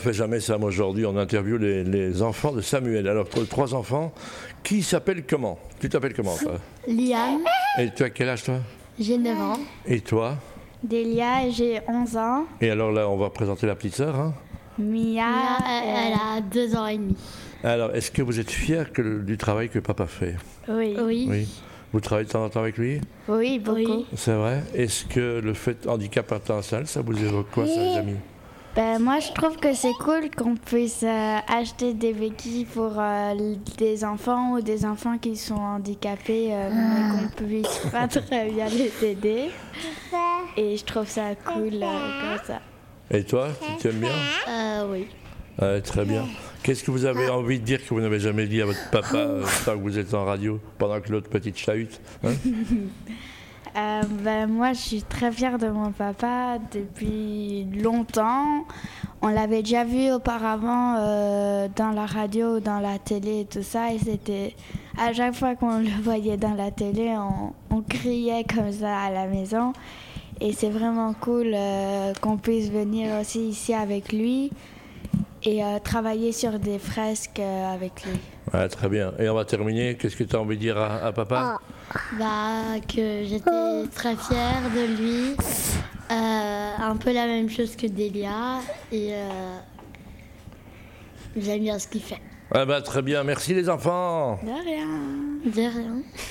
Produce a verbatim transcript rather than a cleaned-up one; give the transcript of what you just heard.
On ne fait jamais ça, moi, aujourd'hui, on interviewe les, les enfants de Samuel. Alors, pour les trois enfants, qui s'appelle comment? Tu t'appelles comment, toi? Liam, Et tu as quel âge, toi? j'ai neuf ans. Et toi? Delia, j'ai onze ans. Et alors là, on va présenter la petite sœur, hein? Mia, Mia, euh, elle a deux ans et demi. Alors, est-ce que vous êtes fiers que, du travail que papa fait? oui. Oui. Oui. Vous travaillez de temps en temps avec lui? Oui, beaucoup. Oui. C'est vrai. Est-ce que le fait handicap international, ça vous évoque quoi, ça, les amis? Ben, moi, je trouve que c'est cool qu'on puisse euh, acheter des béquilles pour euh, des enfants ou des enfants qui sont handicapés, euh, mais qu'on puisse pas très bien les aider. Et je trouve ça cool euh, comme ça. Et toi, tu aimes bien? Euh, oui. Ouais, très bien. Qu'est-ce que vous avez envie de dire que vous n'avez jamais dit à votre papa euh, tant que vous êtes en radio, pendant que l'autre petite chahute, hein? Euh, ben, moi, je suis très fière de mon papa depuis longtemps. On l'avait déjà vu auparavant euh, dans la radio, dans la télé et tout ça. Et c'était à chaque fois qu'on le voyait dans la télé, on, on criait comme ça à la maison. Et c'est vraiment cool euh, qu'on puisse venir aussi ici avec lui et euh, travailler sur des fresques euh, avec lui. Ouais, très bien. Et on va terminer. Qu'est-ce que tu as envie de dire à, à papa? Bah, que j'étais très fière de lui. Euh, un peu la même chose que Delia. Et euh, j'aime bien ce qu'il fait. Ah bah, très bien. Merci les enfants. De rien. De rien.